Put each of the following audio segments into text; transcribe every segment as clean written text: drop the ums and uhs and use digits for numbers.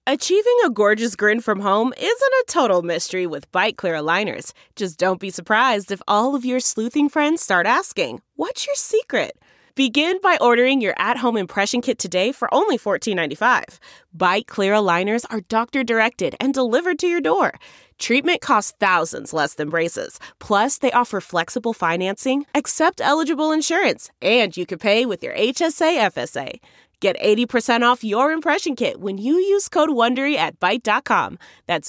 Achieving a gorgeous grin from home isn't a total mystery with Byte Clear aligners. Just don't be surprised if all of your sleuthing friends start asking, "What's your secret?" Begin by ordering your at-home impression kit today for only $14.95. Byte Clear aligners are doctor-directed and delivered to your door. Treatment costs thousands less than braces. Plus, they offer flexible financing, accept eligible insurance, and you can pay with your HSA FSA. Get 80% off your impression kit when you use code WONDERY at Byte.com. That's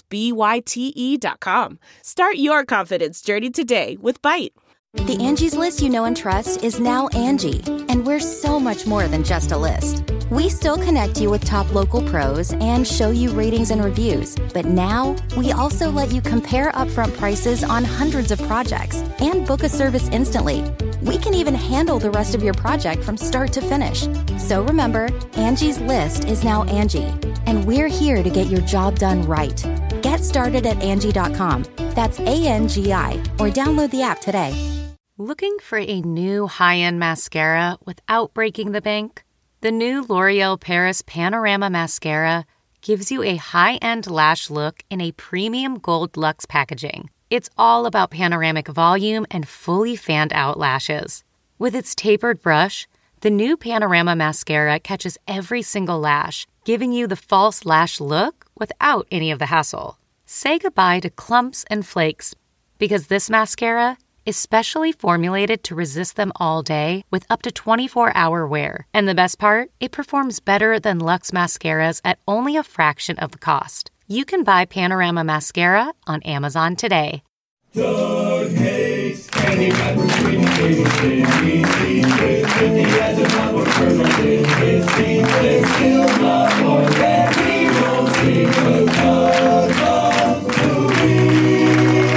BYTE.com. Start your confidence journey today with Byte. The Angie's List you know and trust is now Angie, and we're so much more than just a list. We still connect you with top local pros and show you ratings and reviews, but now we also let you compare upfront prices on hundreds of projects and book a service instantly. We can even handle the rest of your project from start to finish. So remember, Angie's List is now Angie, and we're here to get your job done right. Get started at Angie.com. That's ANGI, or download the app today. Looking for a new high-end mascara without breaking the bank? The new L'Oreal Paris Panorama Mascara gives you a high-end lash look in a premium gold luxe packaging. It's all about panoramic volume and fully fanned-out lashes. With its tapered brush, the new Panorama Mascara catches every single lash, giving you the false lash look without any of the hassle. Say goodbye to clumps and flakes, because this mascara is specially formulated to resist them all day with up to 24-hour wear. And the best part? It performs better than Luxe mascaras at only a fraction of the cost. You can buy Panorama Mascara on Amazon today. Doug hates any rapper screaming anything. He's secret, but he has a lot more kernels in his teeth. There's still a lot more that he won't see, but Doug loves movies.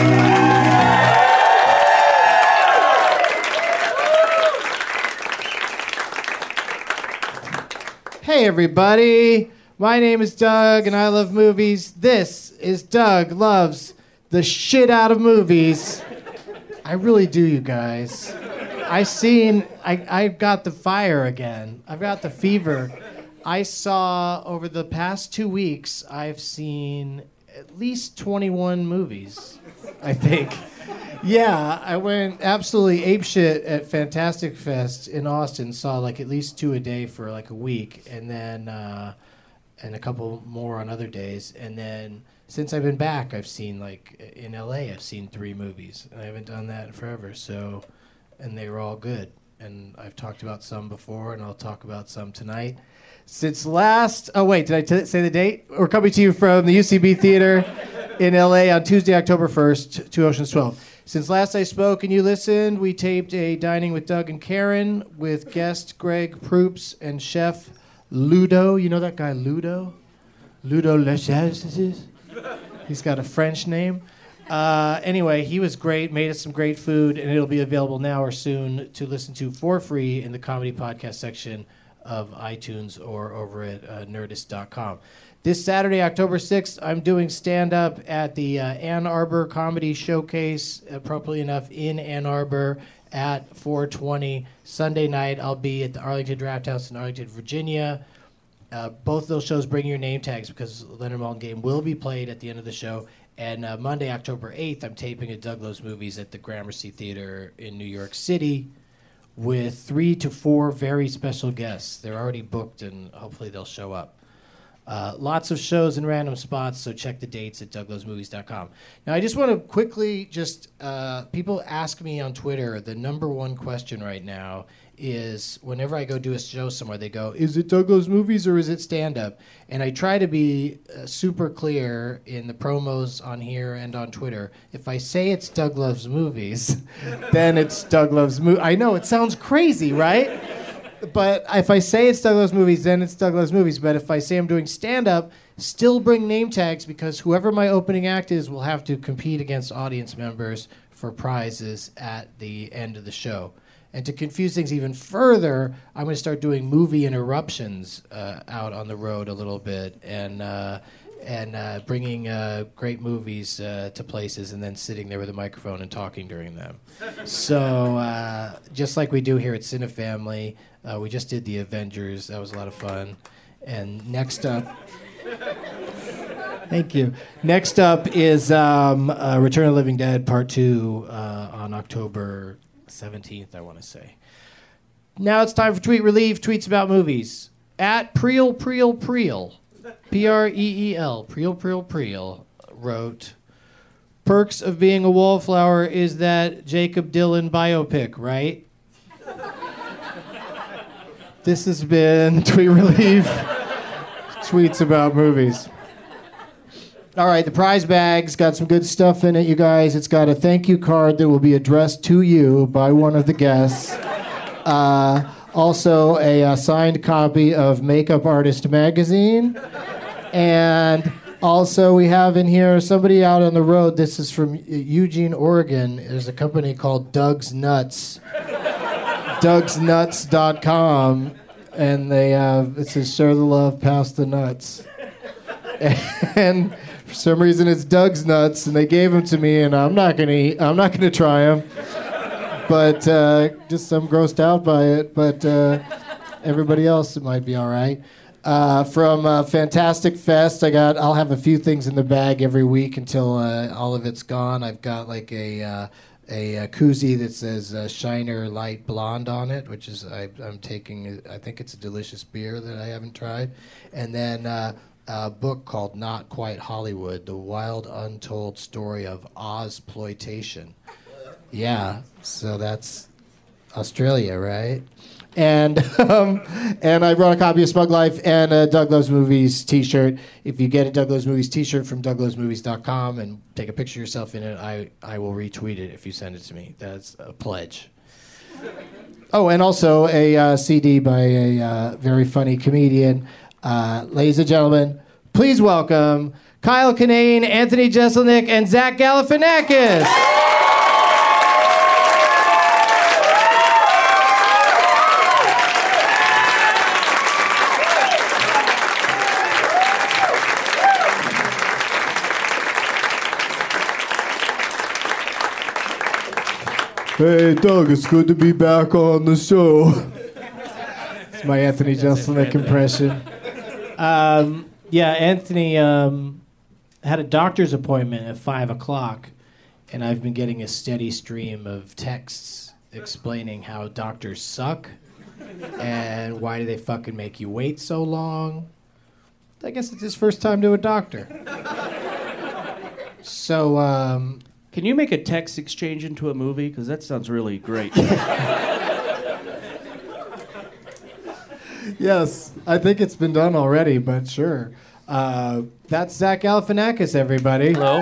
Hey everybody, my name is Doug and I love movies. This is Doug Loves the Shit Out of Movies. I really do, you guys. I got the fire again. I've got the fever. I saw, over the past 2 weeks, I've seen at least 21 movies, I think. Yeah, I went absolutely apeshit at Fantastic Fest in Austin. Saw like at least 2 a day for like a week, and then and a couple more on other days. And then since I've been back, I've seen like in LA, I've seen 3 movies, and I haven't done that in forever. So, and they were all good. And I've talked about some before, and I'll talk about some tonight. Since last, oh wait, did I say the date? We're coming to you from the UCB Theater in LA on Tuesday, October 1st, 2 Oceans 12. Since last I spoke and you listened, we taped a Dining with Doug and Karen with guest Greg Proops and chef Ludo. You know that guy Ludo? Ludo Lechaise. He's got a French name. Anyway, he was great, made us some great food, and it'll be available now or soon to listen to for free in the comedy podcast section of iTunes or over at nerdist.com. This Saturday, October 6th, I'm doing stand-up at the Ann Arbor Comedy Showcase, appropriately enough, in Ann Arbor at 420. Sunday night, I'll be at the Arlington Draft House in Arlington, Virginia. Both of those shows bring your name tags because Leonard Maltin game will be played at the end of the show. And Monday, October 8th, I'm taping a Doug Loves Movies at the Gramercy Theater in New York City with 3 to 4 very special guests. They're already booked, and hopefully they'll show up. Lots of shows in random spots, so check the dates at douglovesmovies.com. Now, I just want to quickly people ask me on Twitter, the number one question right now is whenever I go do a show somewhere, they go, is it Doug Loves Movies or is it stand-up? And I try to be super clear in the promos on here and on Twitter. If I say it's Doug Loves Movies, then it's Doug Loves Movies. I know, it sounds crazy, right? But if I say it's Doug Loves Movies, then it's Doug Loves Movies. But if I say I'm doing stand-up, still bring name tags because whoever my opening act is will have to compete against audience members for prizes at the end of the show. And to confuse things even further, I'm going to start doing movie interruptions out on the road a little bit and bringing great movies to places and then sitting there with a microphone and talking during them. So just like we do here at Cinefamily, we just did The Avengers. That was a lot of fun. And next up, Thank you. Next up is Return of the Living Dead Part 2 on October 17th, I want to say. Now it's time for Tweet Relief, tweets about movies. At Preel, Preel, Preel, P-R-E-E-L, Preel, Preel, Preel, wrote, perks of being a wallflower is that Jacob Dylan biopic, right? This has been Tweet Relief, tweets about movies. All right, the prize bag's got some good stuff in it, you guys. It's got a thank you card that will be addressed to you by one of the guests. Also, a signed copy of Makeup Artist Magazine. And also, we have in here somebody out on the road. This is from Eugene, Oregon. There's a company called Doug's Nuts. Doug'sNuts.com. And they have, it says, share the love, pass the nuts. And for some reason, it's Doug's Nuts, and they gave them to me, and I'm not gonna try them. But just I'm grossed out by it. But everybody else, it might be all right. From Fantastic Fest, I'll have a few things in the bag every week until all of it's gone. I've got like a koozie that says Shiner Light Blonde on it, which is I'm taking. I think it's a delicious beer that I haven't tried, and then a book called Not Quite Hollywood: The Wild Untold Story of Ozploitation. Yeah, so that's Australia, right? And I brought a copy of Smug Life and a Doug Loves Movies t-shirt. If you get a Doug Loves Movies t-shirt from douglovesmovies.com and take a picture of yourself in it, I will retweet it if you send it to me. That's a pledge. Oh, and also a CD by a very funny comedian. Ladies and gentlemen, please welcome Kyle Kinane, Anthony Jeselnik, and Zach Galifianakis. Hey, Doug, it's good to be back on the show. It's my Anthony Jeselnik impression. Yeah, Anthony had a doctor's appointment at 5 o'clock, and I've been getting a steady stream of texts explaining how doctors suck and why do they fucking make you wait so long. I guess it's his first time to a doctor. So, can you make a text exchange into a movie? Because that sounds really great. Yes, I think it's been done already, but sure. That's Zach Galifianakis, everybody. Hello.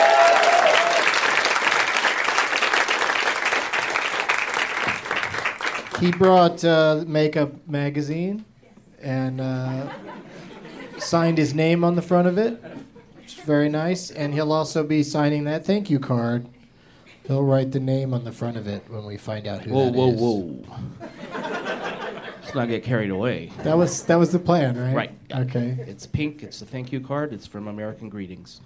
He brought Makeup Magazine and signed his name on the front of it. Very nice, and he'll also be signing that thank you card. He'll write the name on the front of it when we find out who that is. Whoa. Let's not get carried away. That was the plan, right? Right. Okay. It's pink. It's a thank you card. It's from American Greetings.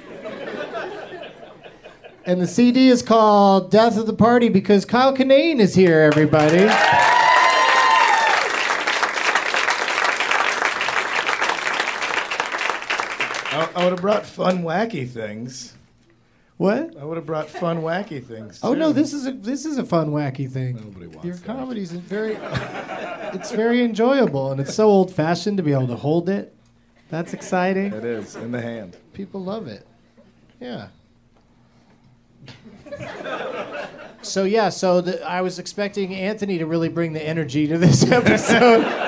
And the CD is called Death of the Party because Kyle Kinane is here, everybody. I would have brought fun, wacky things. What? I would have brought fun, wacky things. Oh too. no, this is a fun, wacky thing. Nobody wants Your that. comedy's it's very enjoyable, and it's so old-fashioned to be able to hold it. That's exciting. It is in the hand. People love it. Yeah. So I was expecting Anthony to really bring the energy to this episode.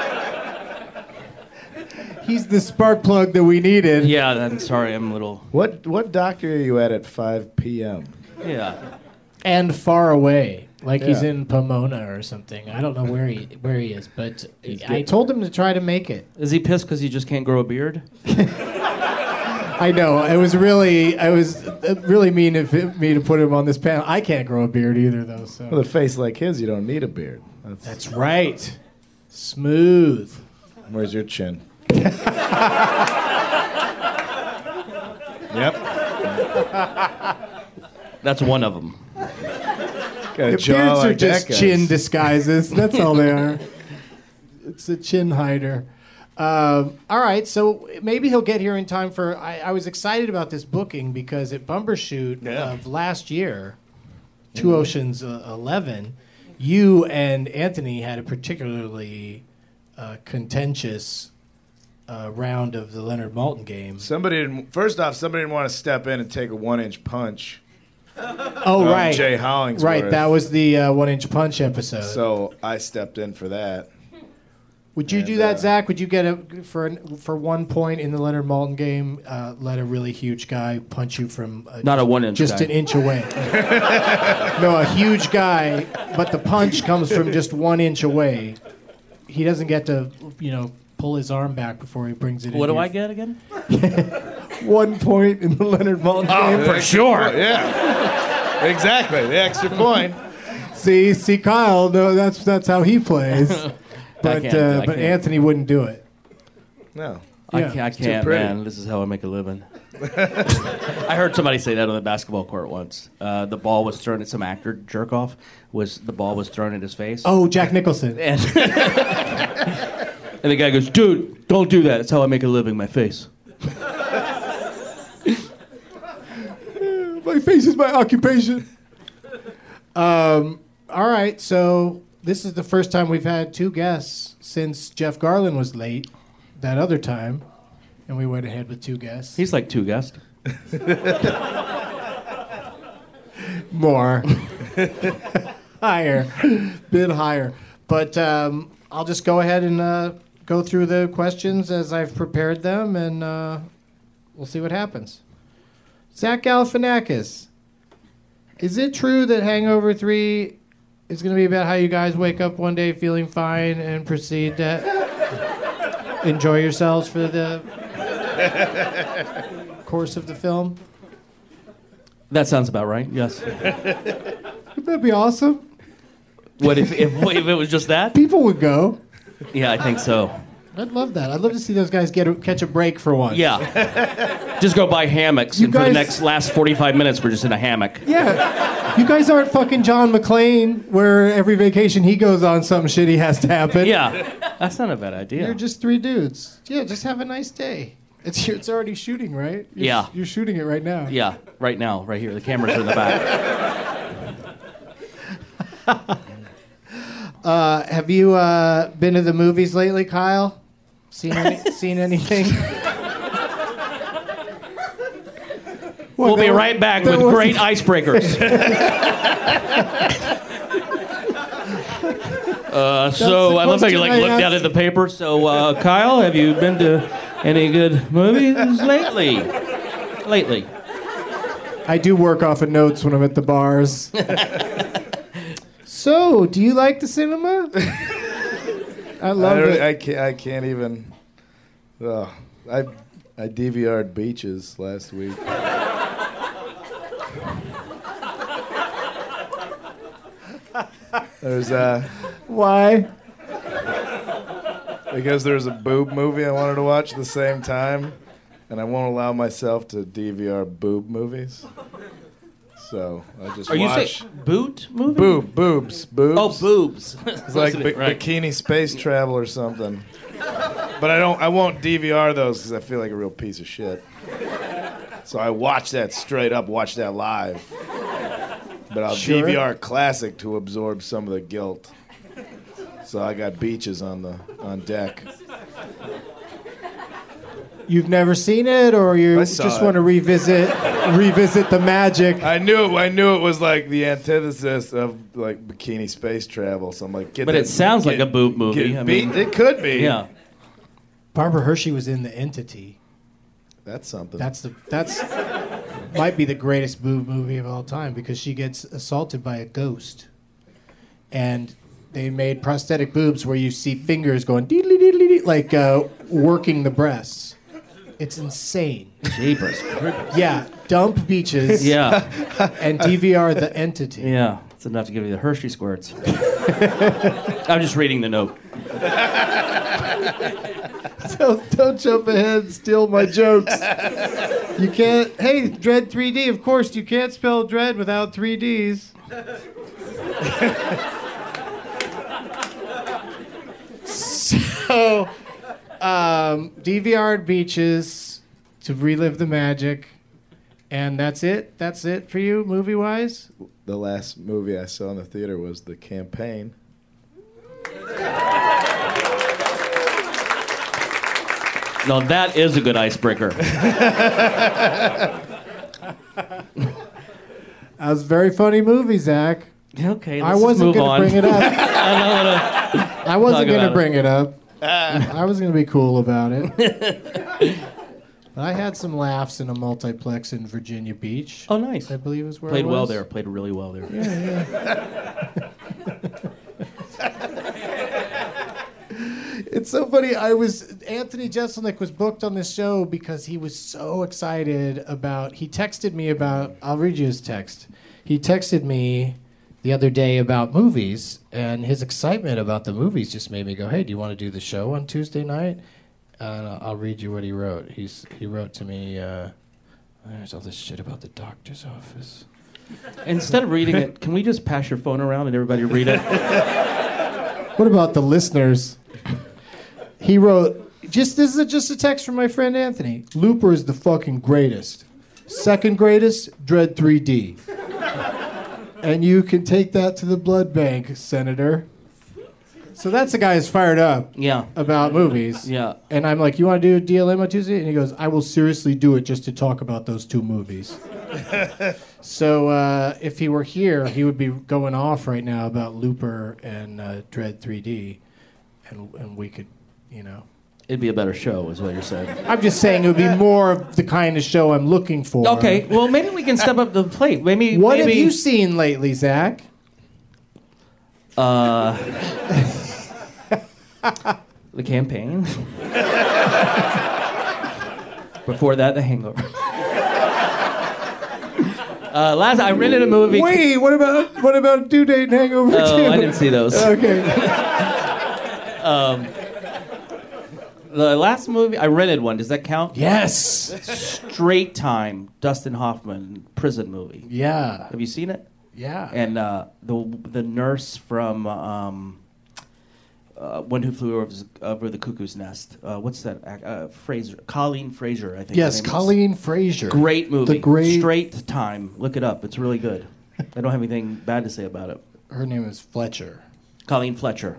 He's the spark plug that we needed. Yeah, I'm sorry. I'm a little... What doctor are you at 5 p.m.? Yeah. And far away, like he's Yeah. in Pomona or something. I don't know where he is, but I told him to try to make it. Is he pissed because he just can't grow a beard? I know. It was really mean of me to put him on this panel. I can't grow a beard either, though. So With a face like his, you don't need a beard. that's right. Smooth. Where's your chin? Yep. That's one of them. Got a The jaw beards like are just that guy's. chin disguises. That's all they are. It's a chin hider. All right, so maybe he'll get here in time for. I was excited about this booking because at Bumbershoot of last year, Two Oceans 11, you and Anthony had a particularly contentious round of the Leonard Maltin game. Somebody didn't want to step in and take a 1-inch punch. Oh, right. Jay Hollingsworth. Right, that was the 1-inch punch episode. So I stepped in for that. Would you do that, Zach? Would you get for 1 point in the Leonard Maltin game, let a really huge guy punch you from not a 1-inch just guy. an inch away? No, a huge guy, but the punch comes from just 1 inch away. He doesn't get to, pull his arm back before he brings it in. What do I get again? 1 point in the Leonard Maltin game. For sure. Yeah. Exactly. The extra point. See, Kyle. No, that's how he plays. But I can't. Anthony wouldn't do it. No. I can't, man. This is how I make a living. I heard somebody say that on the basketball court once. The ball was thrown at some actor jerk off. The ball was thrown at his face. Oh, Jack Nicholson. And the guy goes, "Dude, don't do that. That's how I make a living. My face." My face is my occupation. All right, so this is the first time we've had two guests since Jeff Garlin was late that other time, and we went ahead with two guests. He's like two guests. More. Higher. Bit higher. But I'll just go ahead and go through the questions as I've prepared them, and we'll see what happens. Zach Galifianakis, is it true that Hangover 3 is going to be about how you guys wake up one day feeling fine and proceed to enjoy yourselves for the course of the film? That sounds about right. Yes. Wouldn't that be awesome? What if it was just that? People would go. Yeah, I think so. I'd love that. I'd love to see those guys catch a break for once. Yeah. Just go buy hammocks, and for the last 45 minutes, we're just in a hammock. Yeah. You guys aren't fucking John McClane, where every vacation he goes on, something shitty has to happen. Yeah. That's not a bad idea. You're just three dudes. Yeah, just have a nice day. It's already shooting, right? You're shooting it right now. Yeah, right now, right here. The cameras are in the back. Have you been to the movies lately, Kyle? Seen anything? We'll be right back with great icebreakers. So I love how you look down at the paper. So Kyle, have you been to any good movies lately? I do work off of notes when I'm at the bars. So, do you like the cinema? I love it. I can't even. I DVR'd Beaches last week. There's Why? Because there's a boob movie I wanted to watch at the same time, and I won't allow myself to DVR boob movies. So I just Are watch. You saying boot movie? Boobs. Oh, boobs. It's like right. Bikini Space Travel or something. But I won't DVR those because I feel like a real piece of shit. So I watch that straight up, watch that live. But I'll DVR Classic to absorb some of the guilt. So I got Beaches on deck. You've never seen it, or you just want to revisit the magic? I knew it was like the antithesis of like Bikini Space Travel. So I'm like, but it sounds like a boob movie. It could be. Yeah. Barbara Hershey was in The Entity. That's something. That's might be the greatest boob movie of all time because she gets assaulted by a ghost, and they made prosthetic boobs where you see fingers going dee-dee-dee-dee-dee, like working the breasts. It's insane. Jeepers. Yeah, dump Beaches. Yeah. And DVR The Entity. Yeah, it's enough to give you the Hershey squirts. I'm just reading the note. Don't jump ahead and steal my jokes. You can't. Hey, Dread 3D. Of course, you can't spell Dread without 3 Ds. So, DVR'd Beaches to relive the magic. And that's it? That's it for you, movie-wise? The last movie I saw in the theater was The Campaign. No, that is a good icebreaker. That was a very funny movie, Zach. Okay, I wasn't going to bring it up. I wasn't going to about bring it up. I was going to be cool about it. I had some laughs in a multiplex in Virginia Beach. Oh, nice. I believe is where Played I was. well there. Played really well there. Yeah. It's so funny. Anthony Jeselnik was booked on this show because he was so excited about. He texted me about. I'll read you his text. He texted me the other day about movies, and his excitement about the movies just made me go, "Hey, do you want to do the show on Tuesday night?" And I'll read you what he wrote. He wrote to me, there's all this shit about the doctor's office. Instead of reading it, can we just pass your phone around and everybody read it? What about the listeners? He wrote, this is just a text from my friend Anthony. Looper is the fucking greatest. Second greatest, Dread 3D. And you can take that to the blood bank, Senator. So that's the guy who's fired up about movies. Yeah. And I'm like, you want to do DLM on Tuesday? And he goes, I will seriously do it just to talk about those two movies. So if he were here, he would be going off right now about Looper and Dread 3D. And we could, It'd be a better show, is what you're saying. I'm just saying it would be more of the kind of show I'm looking for. Okay, well, maybe we can step up to the plate. What have you seen lately, Zach? The Campaign. Before that, The Hangover. Last, I rented a movie. Wait, what about Due Date and Hangover 2? Oh, I didn't see those. Okay. The last movie, I rented one. Does that count? Yes. Straight Time, Dustin Hoffman, prison movie. Yeah. Have you seen it? Yeah. And the nurse from One Who Flew Over the Cuckoo's Nest. What's that? Fraser. Colleen Fraser, I think. Yes, Colleen Fraser. Great movie. The great. Straight Time. Look it up. It's really good. I don't have anything bad to say about it. Her name is Fletcher. Colleen Fletcher.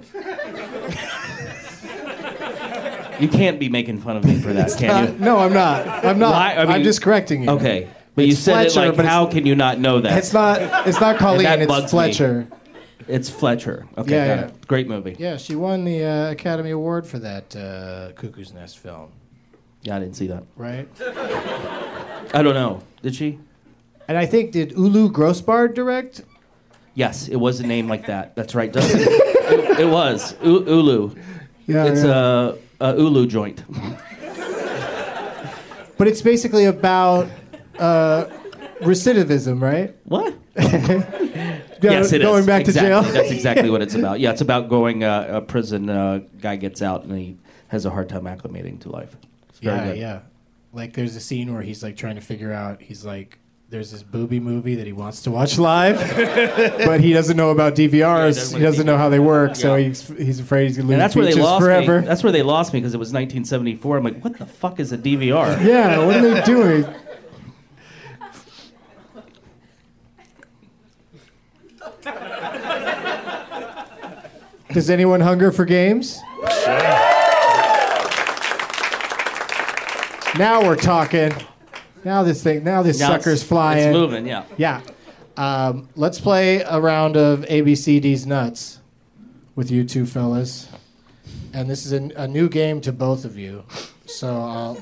You can't be making fun of me for that, can you? No, I'm not. Why? I mean, I'm just correcting you. Okay. But It's you said Fletcher, it like, but how can you not know that? It's not Colleen, That it's bugs Fletcher. me. It's Fletcher. Okay, Yeah, got yeah. it. Great movie. Yeah, she won the Academy Award for that Cuckoo's Nest film, Yeah, I didn't see that. right? I don't know. Did she? And I think, did Ulu Grossbard direct? Yes, it was a name like that. That's right, Dustin. It was. Ulu. Yeah, It's a Ulu joint. But it's basically about recidivism, right? What? Yes, it is. Going back to jail? That's exactly what it's about. Yeah, it's about going a prison guy gets out and he has a hard time acclimating to life. It's very good. Yeah. Like there's a scene where he's like trying to figure out, there's this booby movie that he wants to watch live, but he doesn't know about DVRs. He doesn't know how they work, so he's afraid he's going to And lose that's where they features lost forever. me. That's where they lost me because it was 1974. I'm like, what the fuck is a DVR? Yeah, what are they doing? Does anyone hunger for games? Now we're talking. Now this sucker's flying. It's moving, yeah. Yeah. Let's play a round of ABCD's Nuts with you two fellas. And this is a new game to both of you. So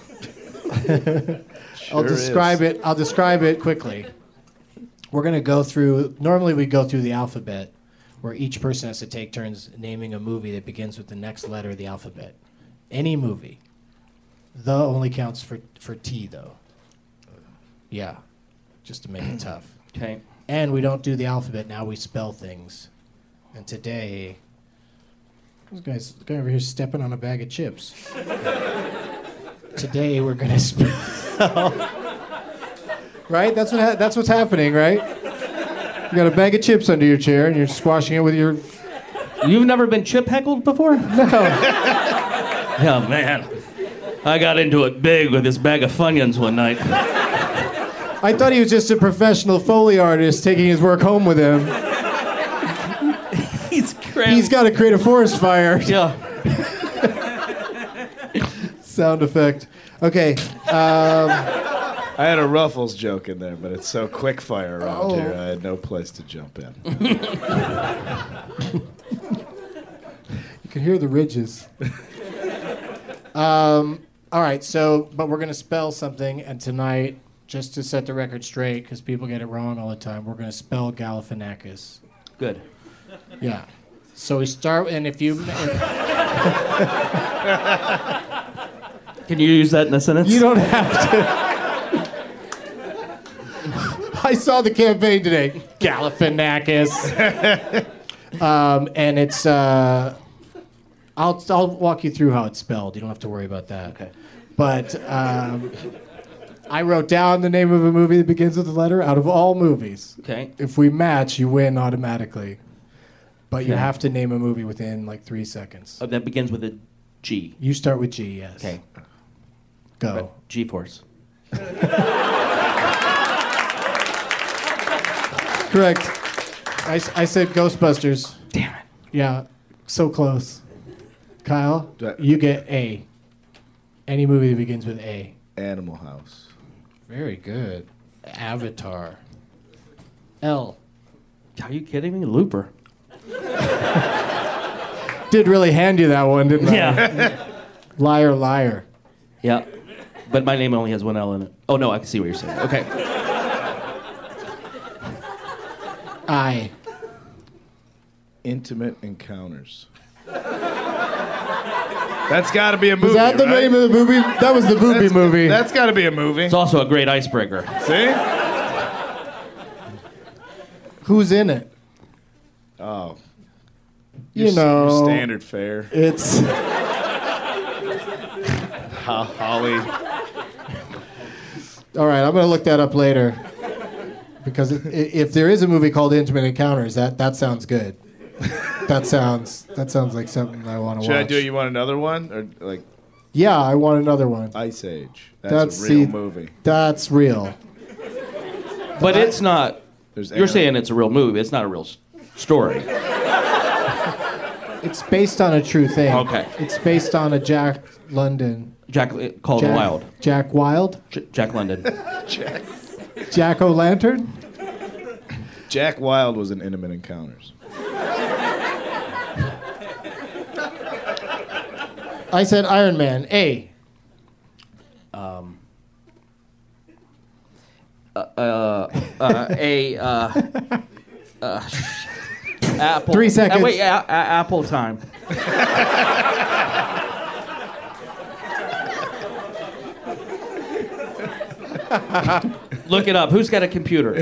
I'll describe it. I'll describe it quickly. We're going to go through, normally we go through the alphabet, where each person has to take turns naming a movie that begins with the next letter of the alphabet. Any movie. The only counts for T, though. Yeah, just to make it tough. Okay. And we don't do the alphabet, now we spell things. And today, this guy over here is stepping on a bag of chips. Today we're going to spell... Right? That's what's happening, right? You got a bag of chips under your chair and you're squashing it with your... You've never been chip heckled before? No. Yeah, man. I got into it big with this bag of Funyuns one night. I thought he was just a professional Foley artist taking his work home with him. He's crazy. He's got to create a forest fire. Yeah. Sound effect. Okay. I had a Ruffles joke in there, but it's so quick fire around here, I had no place to jump in. You can hear the ridges. All right, so, but we're going to spell something, and tonight, just to set the record straight, because people get it wrong all the time, we're going to spell Galifianakis. Good. Yeah. So we start, and if you... Can you use that in a sentence? You don't have to. I saw the campaign today. Galifianakis. And it's... I'll walk you through how it's spelled. You don't have to worry about that. Okay. But I wrote down the name of a movie that begins with a letter out of all movies. Okay. If we match, you win automatically. But you Okay. have to name a movie within like 3 seconds. That begins with a G. You start with G, yes. Okay. Go. G-Force. Correct. I said Ghostbusters. Damn it. Yeah, so close. Kyle, Do I- you get A. Any movie that begins with A. Animal House. Very good. Avatar. L. Are you kidding me? Looper. Did really hand you that one, didn't I? Yeah. Liar, liar. Yeah. But my name only has one L in it. Oh, no, I can see what you're saying. Okay. I. Intimate Encounters. That's got to be a movie. Was that the right? name of the movie? That was the Booby movie. That's got to be a movie. It's also a great icebreaker. See? Who's in it? Oh. You Your know. standard fare. It's. Holly. All right, I'm going to look that up later. Because if there is a movie called Intimate Encounters, that sounds good. That sounds like something I want to Should watch. I do it? You want another one? Or like Yeah, I want another one. Ice Age. That's a real movie. That's real. But it's not... There's You're saying it's a real movie. It's not a real story. It's based on a true thing. Okay. It's based on a Jack London. Jack... Call it Wild. Jack Wild? Jack London. Jack O'Lantern? Jack Wilde was in Intimate Encounters. I said Iron Man. A. Apple. 3 seconds. Wait, Apple time. Look it up. Who's got a computer?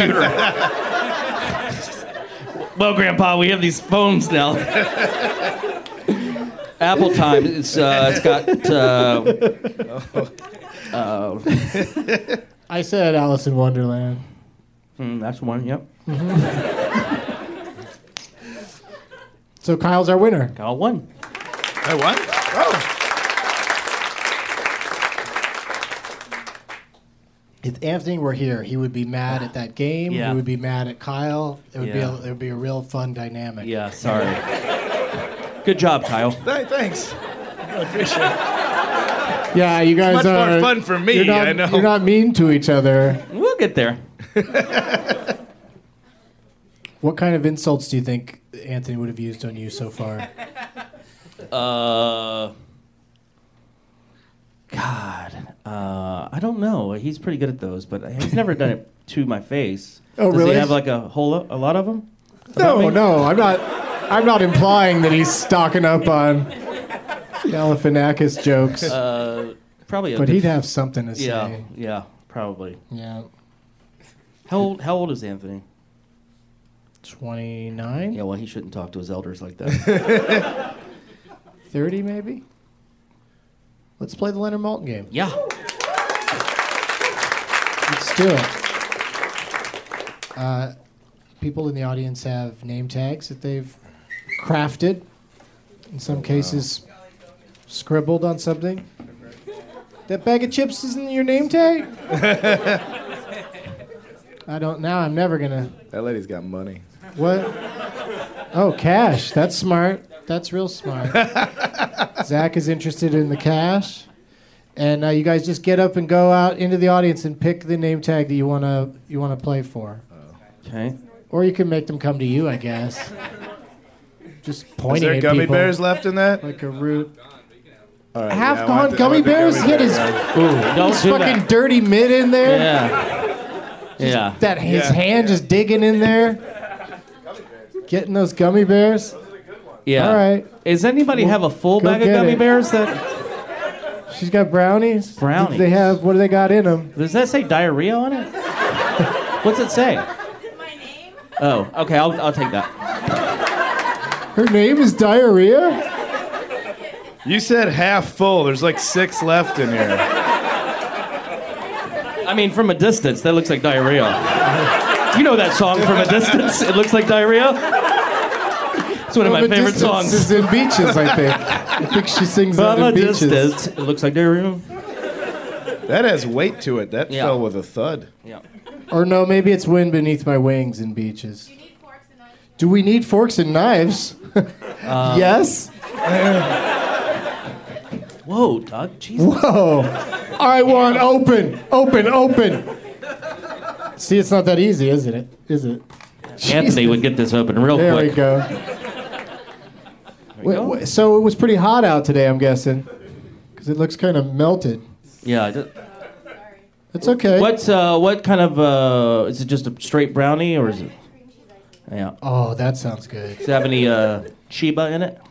Well, Grandpa, we have these phones now. Apple time. It's got. I said Alice in Wonderland. That's one. Yep. So Kyle's our winner. Kyle won. I won? Oh. If Anthony were here, he would be mad at that game. Yeah. He would be mad at Kyle. It would Yeah. it would be a real fun dynamic. Yeah. Sorry. Good job, Kyle. Hey, thanks. I appreciate it. Yeah, you guys Much are more fun for me, You're not, I know. You're not mean to each other. We'll get there. What kind of insults do you think Anthony would have used on you so far? God, I don't know. He's pretty good at those, but he's never done it to my face. Oh, Does really? he have like a lot of them? No, I'm not implying that he's stocking up on Galifianakis jokes. Probably. But he'd have something to say. Yeah, probably. Yeah. How old is Anthony? 29? Yeah, well, he shouldn't talk to his elders like that. 30 maybe? Let's play the Leonard Maltin game. Yeah. Let's do it. People in the audience have name tags that they've crafted. In some cases, scribbled on something? That bag of chips isn't your name tag? I don't. Now I'm never gonna. That lady's got money. What? Oh, cash. That's smart. That's real smart. Zach is interested in the cash, and you guys just get up and go out into the audience and pick the name tag that you wanna play for. Okay. Or you can make them come to you, I guess. Just pointing Is there at gummy people bears left in that? like a root. All right, Half I gone want the gummy bears. Hit his Don't do fucking that. dirty mitt in there. Yeah. That his Yeah. hand just digging in there. Getting those gummy bears. Yeah. All right. Does anybody have a full go bag of get gummy it. bears? That She's got brownies. Brownies. They have. What do they got in them? does that say diarrhea on it? What's it say? My name? Oh, okay. I'll take that. Her name is Diarrhea. You said half full. There's like 6 left in here. I mean, from a distance, that looks like diarrhea. You know that song, From a Distance? It looks like diarrhea. It's one of my From a favorite Distance songs. is in Beaches, I think. I think she sings that From a in Beaches. distance, it looks like diarrhea. That has weight to it. That Yeah. fell with a thud. Yeah. Or no, maybe it's Wind Beneath My Wings in Beaches. Do we need forks and knives? Yes? Whoa, Doug. Jesus. Whoa. I want open. See, it's not that easy, isn't it? Is it? Anthony would get this open real There quick. we go. So it was pretty hot out today, I'm guessing. Because it looks kind of melted. Yeah. It's okay. What kind of is it just a straight brownie or is it? Yeah. Oh, that sounds good. Does it have any Chiba in it?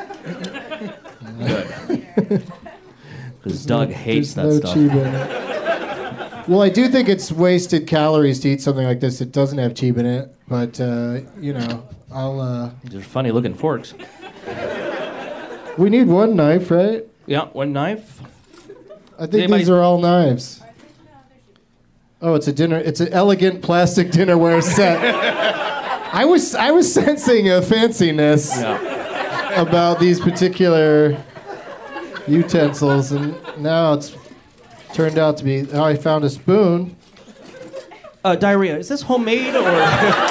Good. Because Doug hates that There's stuff. no Chiba in it. Well, I do think it's wasted calories to eat something like this that doesn't have Chiba in it. But, I'll... They're funny looking forks. We need one knife, right? Yeah, one knife. I think these are all knives. Oh, it's an elegant plastic dinnerware set. I was sensing a fanciness about these particular utensils, and now it's turned out to be. Oh, I found a spoon. Diarrhea. Is this homemade or?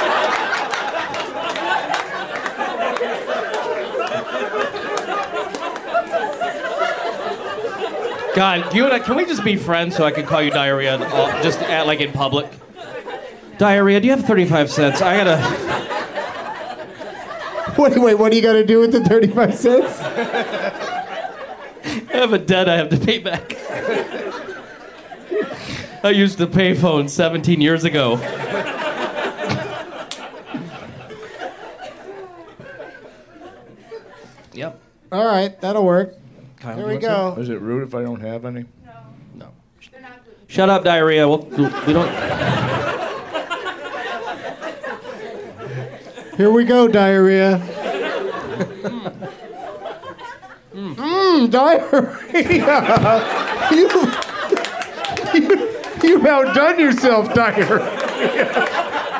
God, you and I, can we just be friends so I can call you Diarrhea just like in public? Diarrhea, do you have 35 cents? I gotta... Wait, what do you got to do with the 35 cents? I have a debt I have to pay back. I used the payphone 17 years ago. Yep. All right, that'll work. Kyle, Here you we want some? go. Is it rude if I don't have any? No. Shut up, Diarrhea. We don't... Here we go, Diarrhea. Diarrhea. You've outdone yourself, Diarrhea.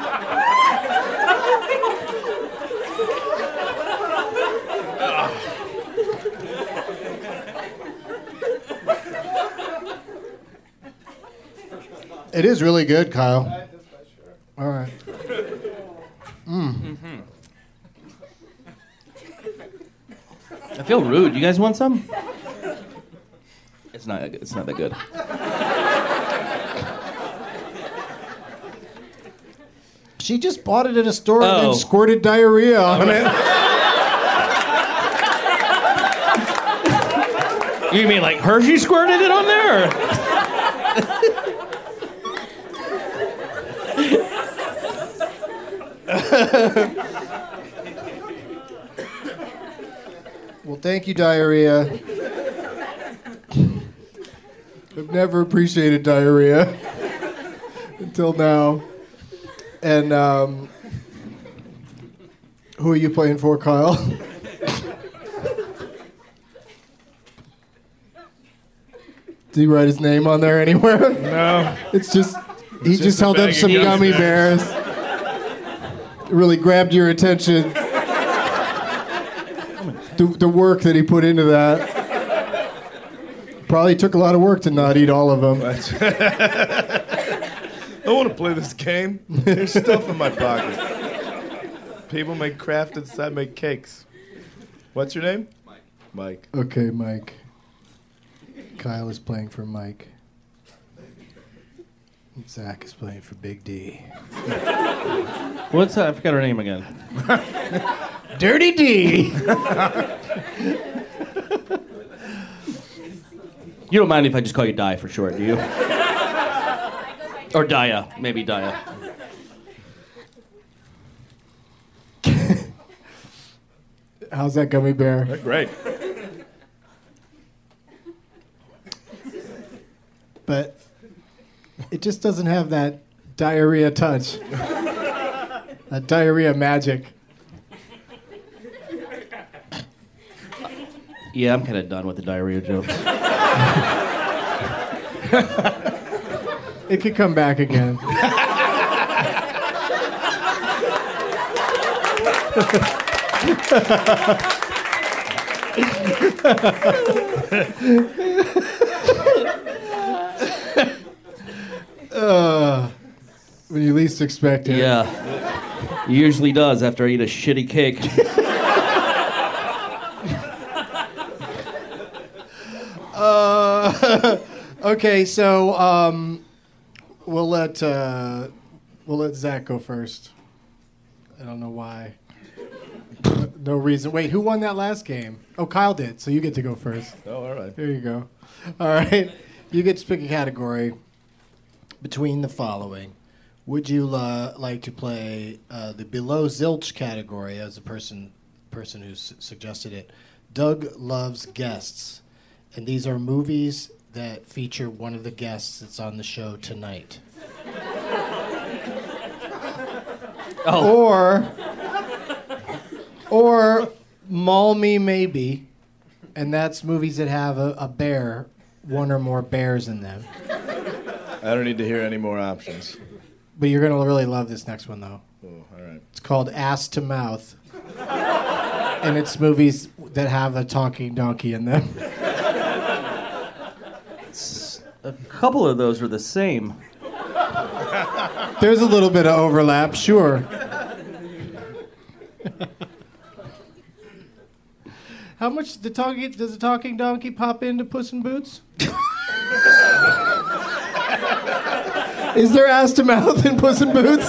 It is really good, Kyle. All right. I feel rude. You guys want some? It's not that good. She just bought it at a store and Oh. then squirted diarrhea on it. You mean like Hershey squirted it on there? Or? Well, thank you, diarrhea. I've never appreciated diarrhea until now. And who are you playing for, Kyle? Did he write his name on there anywhere? No. It's just he just a held up bag of some gummy gummy bears. It really grabbed your attention. The work that he put into that. Probably took a lot of work to not eat all of them. I want to play this game. There's stuff in my pocket. People make crafted, I make cakes. What's your name? Mike. Okay, Mike. Kyle is playing for Mike. Zach is playing for Big D. What's I forgot her name again. Dirty D. You don't mind if I just call you Di for short, do you? Or Dia, maybe Dia. How's that gummy bear? They're great. But it just doesn't have that diarrhea touch. That diarrhea magic. Yeah, I'm kind of done with the diarrhea jokes. It could come back again. When you least expect it. Yeah. It usually does after I eat a shitty cake. Okay, so we'll let Zach go first. I don't know why. No reason. Wait, who won that last game? Oh, Kyle did. So you get to go first. Oh, all right. There you go. All right, you get to pick a category between the following. Would you like to play the below zilch category as a person who suggested it? Doug loves guests, and these are movies that feature one of the guests that's on the show tonight. Oh. Or Maul Me Maybe, and that's movies that have a bear, one or more bears in them. I don't need to hear any more options. But you're going to really love this next one, though. Oh, all right. It's called Ass to Mouth. And it's movies that have a talking donkey in them. A couple of those are the same. There's a little bit of overlap, sure. How much does the talking donkey pop into Puss in Boots? Is there ass to mouth in Puss in Boots?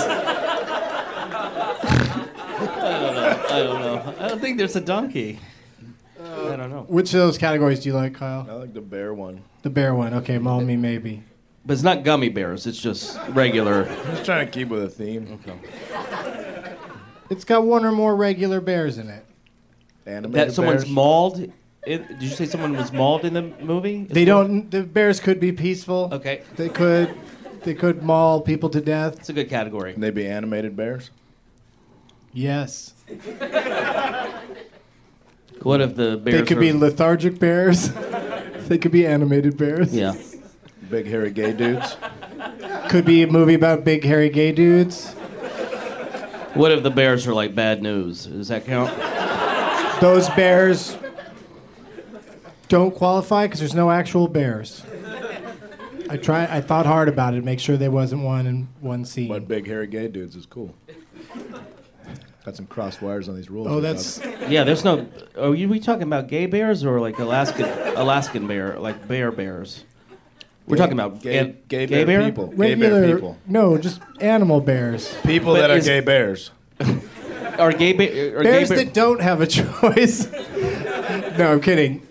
I don't know. I don't think there's a donkey. I don't know. Which of those categories do you like, Kyle? I like the bear one. The bear one. Okay, Maul Me Maybe. But it's not gummy bears. It's just regular. I'm just trying to keep with a theme. Okay. It's got one or more regular bears in it. Animated That someone's bears? mauled. Did you say someone was mauled in the movie? They don't. The bears could be peaceful. Okay. They could maul people to death. It's a good category. Can they be animated bears? Yes. What if the bears They could be lethargic bears. They could be animated bears. Yeah. Big hairy gay dudes? Could be a movie about big hairy gay dudes. What if the bears are like bad news? Does that count? Those bears don't qualify because there's no actual bears. I thought hard about it to make sure there wasn't one in one scene. But big hairy gay dudes is cool. Got some crossed wires on these rules. Oh, that's Yeah, there's no. Are we talking about gay bears or like Alaskan bear, like bears? We're talking about gay bear bear people. regular. Gay bear people. No, just animal bears. People But that are is- gay bears. Are gay bears Bears that don't have a choice. No, I'm kidding.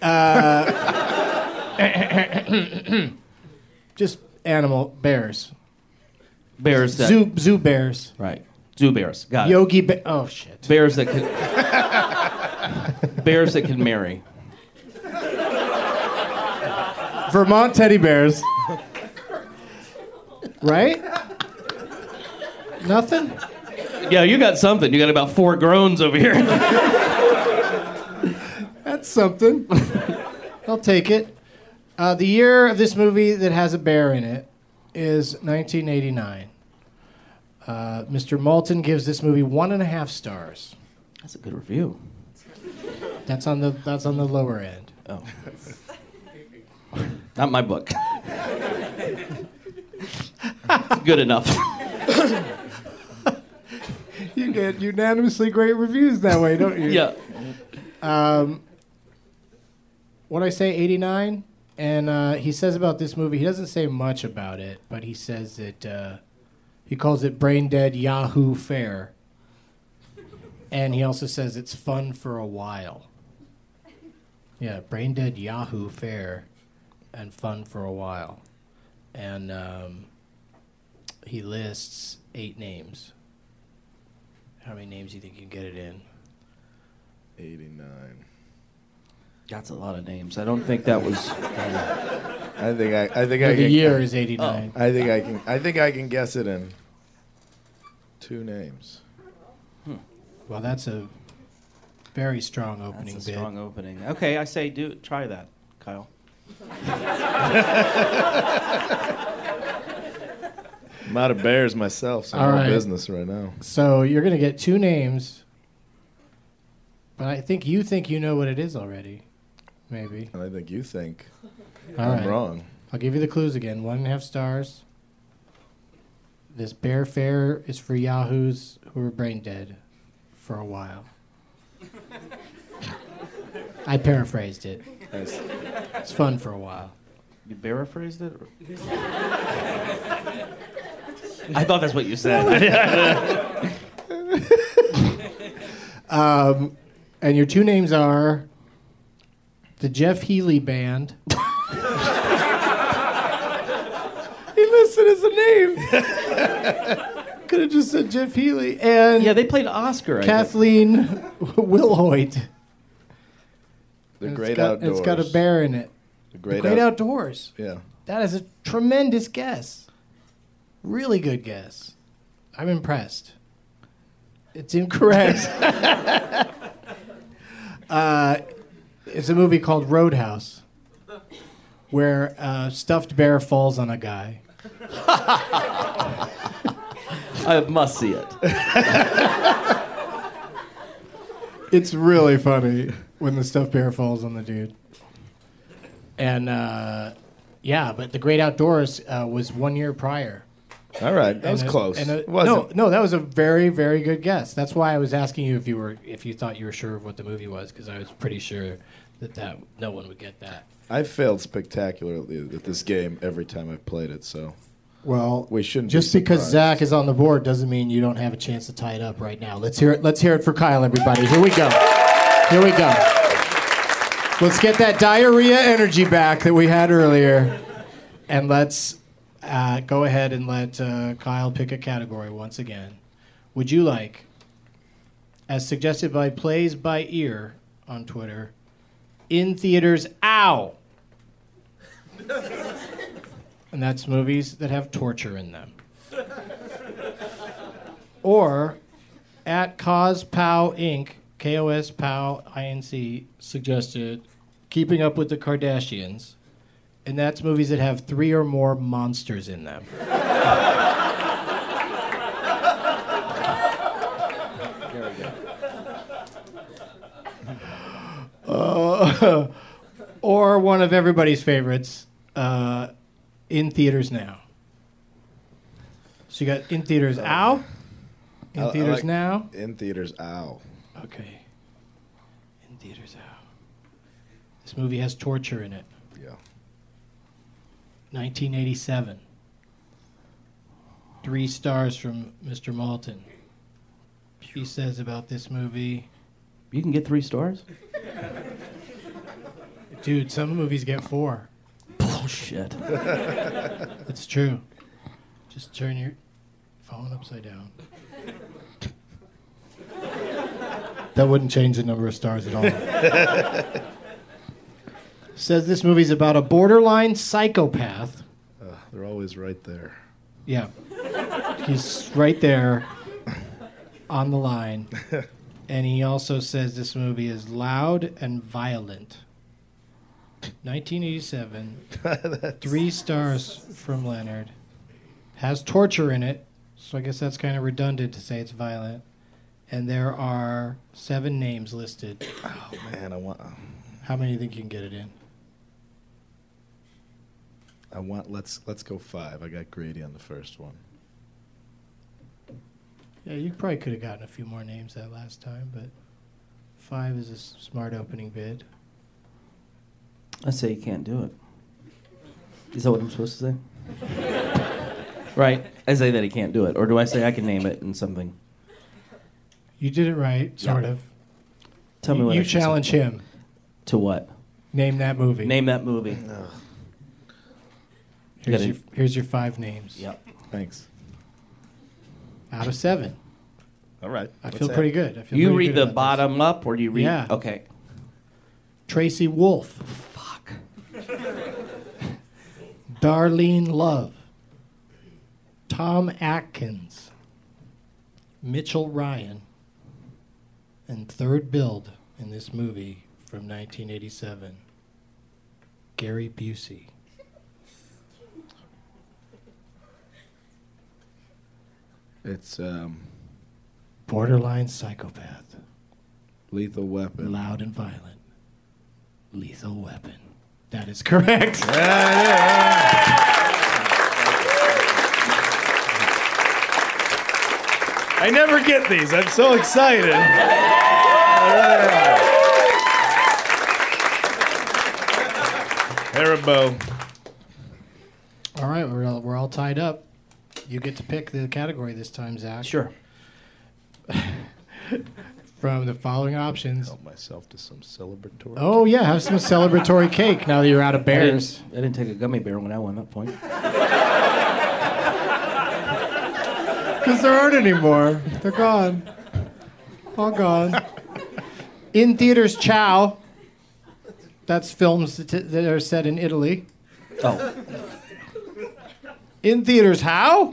Just animal bears. bears that Zoo bears. right? Zoo bears. Got it. Yogi bear. Oh shit. Bears that can bears that can marry. Vermont teddy bears. Right? Nothing? Yeah, you got something. You got about 4 groans over here. That's something. I'll take it. The year of this movie that has a bear in it is 1989. Mr. Moulton gives this movie 1.5 stars. That's a good review. That's on the lower end. Oh. Not my book. Good enough. You get unanimously great reviews that way, don't you? Yeah. What I say, 89? And he says about this movie, he doesn't say much about it, but he says that he calls it brain dead Yahoo fare. And he also says it's fun for a while. Yeah, brain dead Yahoo fare and fun for a while. And he lists 8 names. How many names do you think you can get it in? 89. That's a lot of names. I don't think that was. I think I The can. year is 89. I think I can guess it in 2 names. Well, that's a very strong opening That's a bid. strong opening. Okay, I say try that, Kyle. I'm out of bears myself, so All I'm right. in business right now. So you're going to get 2 names, but I think you know what it is already. Maybe. And I think you think All I'm right. wrong. I'll give you the clues again. 1.5 stars. This bear fare is for yahoos who are brain dead for a while. I paraphrased it. Nice. It's fun for a while. You paraphrased it? I thought that's what you said. And your 2 names are the Jeff Healey Band. He listed as a name. Could have just said Jeff Healey. And Yeah, they played Oscar. I think. Kathleen Wilhoit. The And Great it's got, Outdoors. It's got a bear in it. The Great Great Outdoors. Yeah. That is a tremendous guess. Really good guess. I'm impressed. It's incorrect. It's a movie called Roadhouse, where a stuffed bear falls on a guy. I must see it. It's really funny when the stuffed bear falls on the dude. And yeah, but The Great Outdoors was 1 year prior. All right, that was And close. and It wasn't. no, that was a very, very good guess. That's why I was asking you if you thought you were sure of what the movie was, because I was pretty sure that no one would get that. I failed spectacularly at this game every time I've played it, so Well, we shouldn't. just be because surprised. Zach is on the board doesn't mean you don't have a chance to tie it up right now. Let's hear it. Let's hear it for Kyle, everybody. Here we go. Here we go. Let's get that diarrhea energy back that we had earlier, and let's go ahead and let Kyle pick a category once again. Would you like, as suggested by Plays by Ear on Twitter, in theaters, ow? And that's movies that have torture in them. Or at CosPow Inc., KOSPow Inc., suggested Keeping Up with the Kardashians, and that's movies that have 3 or more monsters in them. Or one of everybody's favorites, in theaters now. So you got in theaters, ow. In I theaters like now. In theaters, ow. Okay. In theaters, ow. This movie has torture in it. Yeah. 1987. 3 stars from Mr. Malton. He says about this movie, You can get 3 stars? dude, some movies get 4. Bullshit. It's true. Just turn your phone upside down. That wouldn't change the number of stars at all. Says this movie's about a borderline psychopath. They're always right there. Yeah. He's right there on the line. And he also says this movie is loud and violent. 1987. 3 stars from Leonard. Has torture in it, so I guess that's kind of redundant to say it's violent. And there are 7 names listed. Oh man, I want. How many do you think you can get it in? Let's go 5. I got greedy on the first one. Yeah, you probably could have gotten a few more names that last time, but 5 is a smart opening bid. I say you can't do it. Is that what I'm supposed to say? Right. I say that he can't do it. Or do I say I can name it in something? You did it right, sort of. Tell me what you I should challenge say. him. To what? Name that movie. Name that movie. Here's your 5 names. Yep. Thanks. Out of 7. All right. I feel pretty good. You read the bottom up, or do you read? Yeah. Okay. Tracy Wolf. Fuck. Darlene Love. Tom Atkins. Mitchell Ryan. And third build in this movie from 1987, Gary Busey. It's Borderline psychopath. Lethal Weapon. Loud and violent. Lethal Weapon. That is correct. I never get these. I'm so excited. Haribo. All right, we're all tied up. You get to pick the category this time, Zach. Sure. From the following options. Help myself to some celebratory. Oh, yeah, have some celebratory cake now that you're out of bears. I didn't take a gummy bear when I won that point. Because there aren't anymore. They're gone. All gone. In theaters, Ciao. That's films that are set in Italy. Oh. In theaters, how?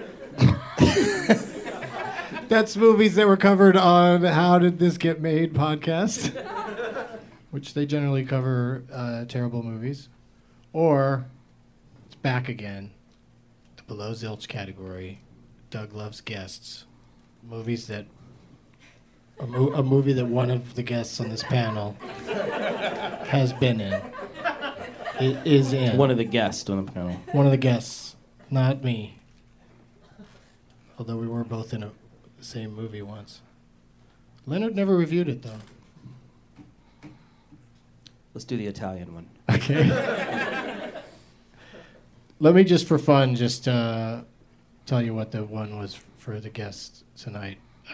That's movies that were covered on How Did This Get Made podcast, which they generally cover terrible movies. Or it's back again, the below zilch category. Doug Loves Guests, movies that a movie that one of the guests on this panel has been in. It is in. One of the guests on the panel. One of the guests, not me. Although we were both in the same movie once. Leonard never reviewed it, though. Let's do the Italian one. Okay. Let me just, for fun, just tell you what the one was for the guests tonight.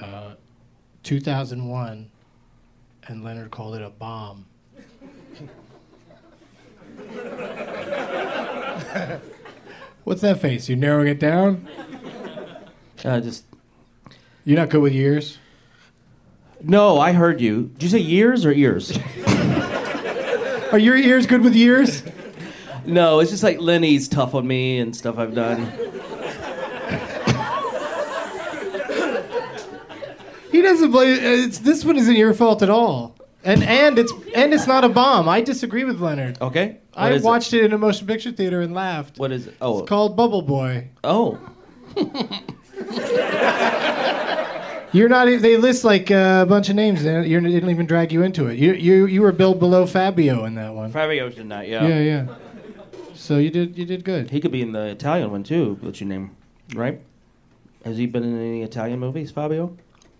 2001, and Leonard called it a bomb. What's that face? You narrowing it down? Just. You're not good with years? No, I heard you. Did you say years or ears? Are your ears good with years? No, it's just like Lenny's tough on me and stuff I've done. He doesn't blame. This one isn't your fault at all, and it's not a bomb. I disagree with Leonard. Okay. I watched it in a motion picture theater and laughed. What is it? Oh, it's called Bubble Boy. Oh. You're not. They list like a bunch of names. They didn't even drag you into it. You were billed below Fabio in that one. Fabio's in that, yeah. Yeah. So you did good. He could be in the Italian one too. What's your name? Right? Has he been in any Italian movies, Fabio?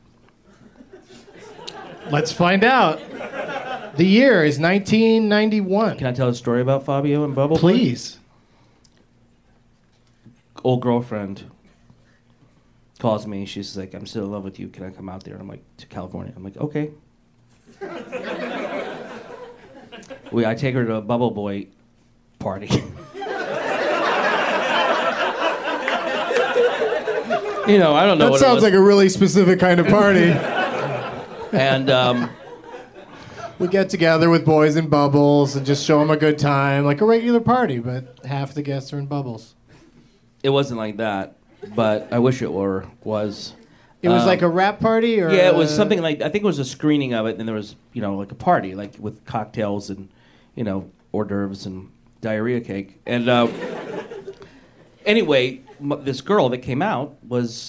Let's find out. The year is 1991. Can I tell a story about Fabio and Bubble Boy? Please. Old girlfriend calls me. She's like, "I'm still in love with you. Can I come out there?" And I'm like, "To California." I'm like, "Okay." I take her to a Bubble Boy party. You know, I don't know. That what sounds like a really specific kind of party. And we get together with boys in bubbles and just show them a good time, like a regular party, but half the guests are in bubbles. it wasn't like that, but I wish it was. It was like a rap party, or yeah, it was something like, I think it was a screening of it, and there was, like a party, like with cocktails and, hors d'oeuvres and diarrhea cake. And anyway, this girl that came out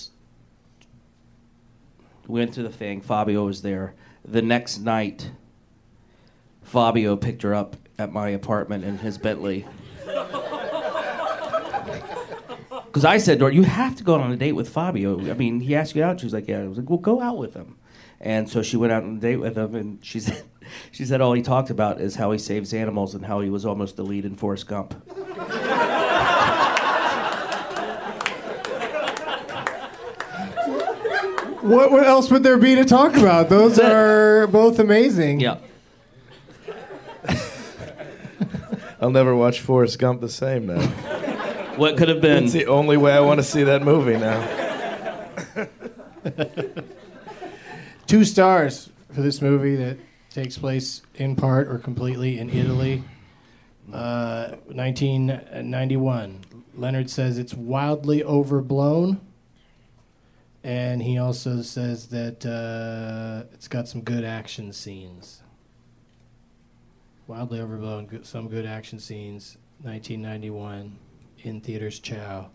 went to the thing. Fabio was there. The next night, Fabio picked her up at my apartment in his Bentley. Because I said to her, you have to go on a date with Fabio. I mean, he asked you out. She was like, yeah. I was like, well, go out with him. And so she went out on a date with him, and she said all he talked about is how he saves animals and how he was almost the lead in Forrest Gump. What else would there be to talk about? Those are both amazing. Yeah. I'll never watch Forrest Gump the same now. What could have been? It's the only way I want to see that movie now. 2 stars for this movie that takes place in part or completely in Italy. 1991. Leonard says it's wildly overblown. And he also says that it's got some good action scenes. Wildly overblown, some good action scenes. 1991, in theaters. Ciao.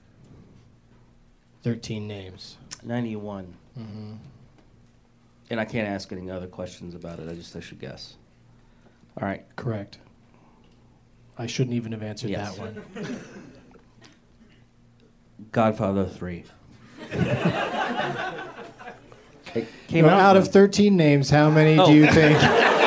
13 names. 91. Mm-hmm. And I can't ask any other questions about it. I should guess. All right. Correct. I shouldn't even have answered that one. Godfather 3. It came out of 13 names, how many do you think?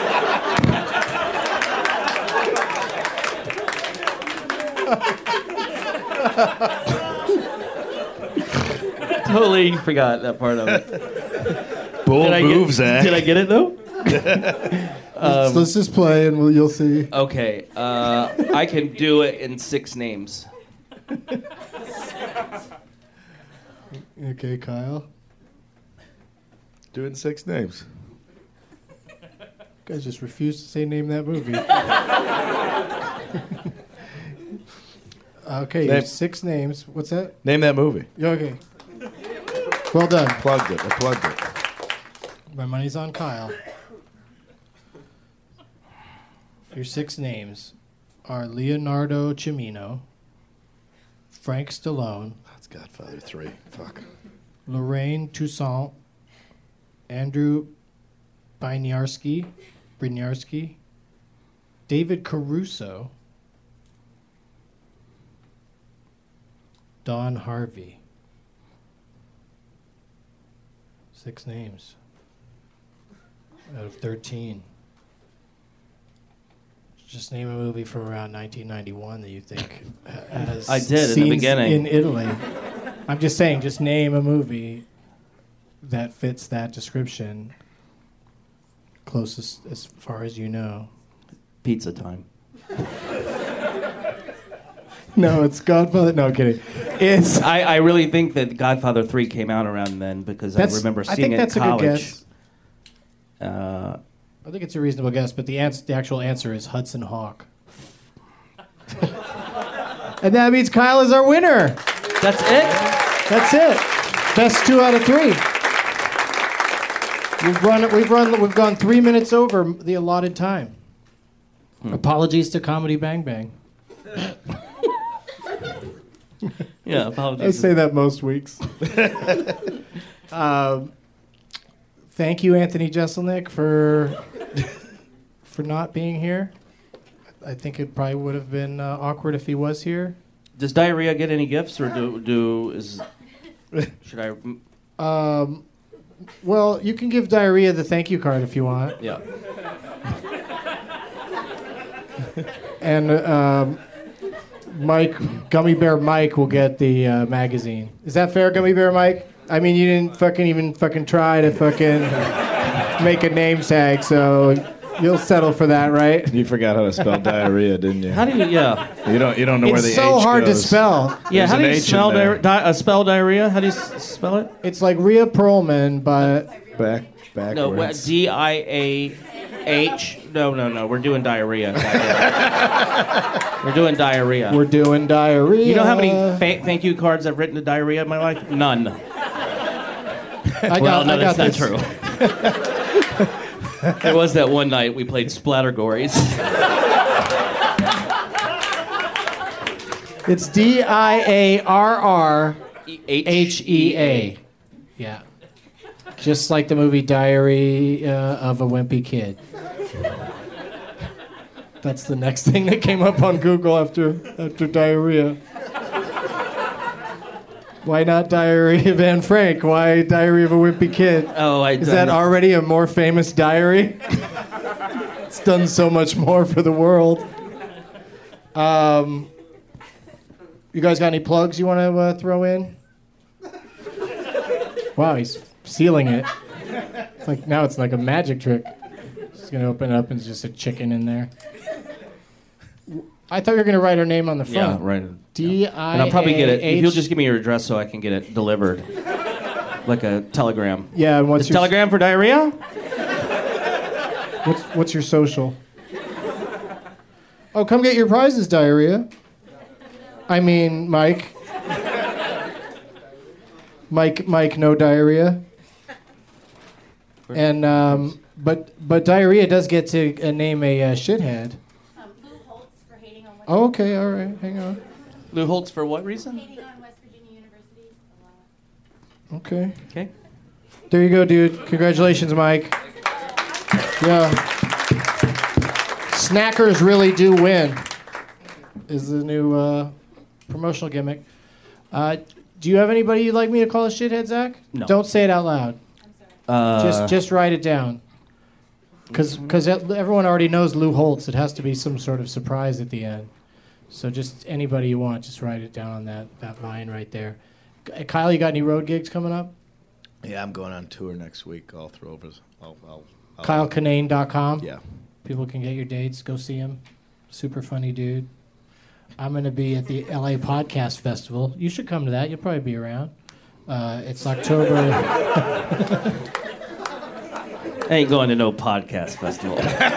Totally forgot that part of it. Bold move, Zach. Did I get it, though? Let's just play and you'll see. Okay. I can do it in 6 names. Okay, Kyle. Do it in 6 names. You guys just refuse to say name that movie. Okay, you have 6 names. What's that? Name that movie. Okay. Well done. I plugged it. My money's on Kyle. Your 6 names are Leonardo Cimino, Frank Stallone. That's Godfather 3. Fuck. Lorraine Toussaint, Andrew Bryniarski, David Caruso, Don Harvey. 6 names out of 13. Just name a movie from around 1991 that you think has I did scenes in the beginning. in Italy. I'm just saying, just name a movie that fits that description closest as far as you know. Pizza Time. No, it's Godfather. No, I'm kidding. It's I really think that Godfather 3 came out around then because I remember seeing it in college. A good guess. I think it's a reasonable guess, but the actual answer is Hudson Hawk. And that means Kyle is our winner. That's it? That's it. Best 2 out of 3. We've gone 3 minutes over the allotted time. Apologies to Comedy Bang Bang. Yeah, apologies. I say that most weeks. Thank you, Anthony Jeselnik, for not being here. I think it probably would have been awkward if he was here. Does Diarrhea get any gifts, or should I? Well, you can give Diarrhea the thank you card if you want. Yeah. And Mike, Gummy Bear Mike, will get the magazine. Is that fair, Gummy Bear Mike? I mean, you didn't even try to make a name tag, so you'll settle for that, right? You forgot how to spell diarrhea, didn't you? How do you? Yeah. You don't know where the H goes. It's so hard to spell. Yeah. There's How do an you H spell in there. spell diarrhea? How do you spell it? It's like Rhea Perlman, but backwards. No, DIAH. No. We're doing diarrhea. We're doing diarrhea. We're doing diarrhea. You know how many thank you cards I've written to diarrhea in my life? None. That's not true. There was that one night we played Splattergories. It's DIARRHEA. Yeah. Just like the movie Diary of a Wimpy Kid. That's the next thing that came up on Google after diarrhea. Why not Diary of Anne Frank? Why Diary of a Wimpy Kid? Oh, Is that already a more famous diary? It's done so much more for the world. You guys got any plugs you want to throw in? Wow, he's sealing it. It's like a magic trick. Just gonna open it up and it's just a chicken in there. I thought you were gonna write her name on the front. Yeah, right. D-I-A-H. And I'll probably get it. If you'll just give me your address so I can get it delivered. Like a telegram. Yeah, and what's your telegram for diarrhea? What's your social? Oh, come get your prizes, Diarrhea. I mean, Mike. Mike, no diarrhea. And but Diarrhea does get to name a shithead. Lou Holtz for hating on West Oh, okay, all right, hang on. Lou Holtz for what reason? Hating on West Virginia University. Okay. Okay. There you go, dude. Congratulations, Mike. Yeah. Snackers really do win. Is the new promotional gimmick. Do you have anybody you'd like me to call a shithead, Zach? No. Don't say it out loud. I'm sorry. Just write it down. Because everyone already knows Lou Holtz. It has to be some sort of surprise at the end. So just anybody you want, just write it down on that line right there. Kyle, you got any road gigs coming up? Yeah, I'm going on tour next week. I'll throw over. KyleKinane.com. Yeah. People can get your dates. Go see him. Super funny dude. I'm going to be at the LA Podcast Festival. You should come to that. You'll probably be around. It's October. I ain't going to no podcast festival.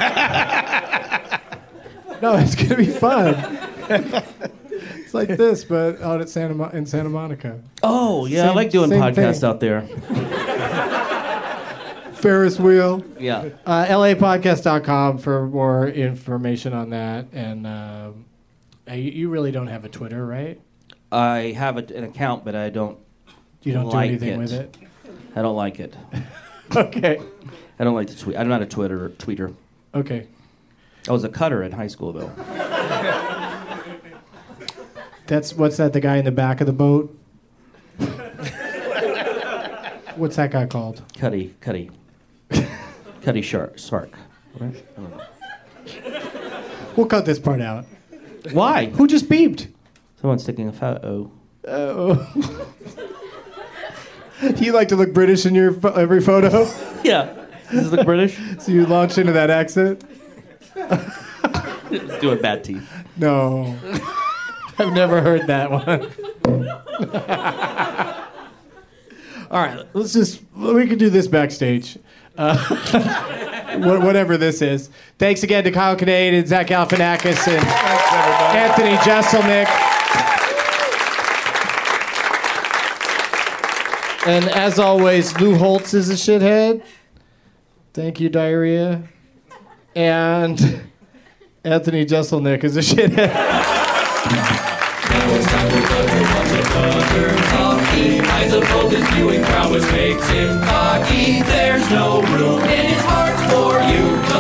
No, it's going to be fun. It's like this, but out at in Santa Monica. Oh, yeah, I like doing podcasts out there. Ferris wheel. Yeah. LApodcast.com for more information on that. And you really don't have a Twitter, right? I have an account, but I don't. You don't like do anything it. with it? I don't like it. Okay. I don't like to tweet. I'm not a tweeter. Okay. I was a cutter in high school, though. What's that? The guy in the back of the boat? What's that guy called? Cuddy Sark. Right? I don't know. We'll cut this part out. Why? Who just beeped? Someone's sticking a photo. Oh. You like to look British in your every photo? Yeah. Does this look British? So you launch into that accent? Doing bad teeth. No. I've never heard that one. All right, we can do this backstage. Whatever this is. Thanks again to Kyle Kinane and Zach Galifianakis and Anthony Jeselnik. And as always, Lou Holtz is a shithead. Thank you, Diarrhea. And Anthony Jeselnik is a shithead. I suppose his viewing prowess makes him cocky. There's no room in his heart for you.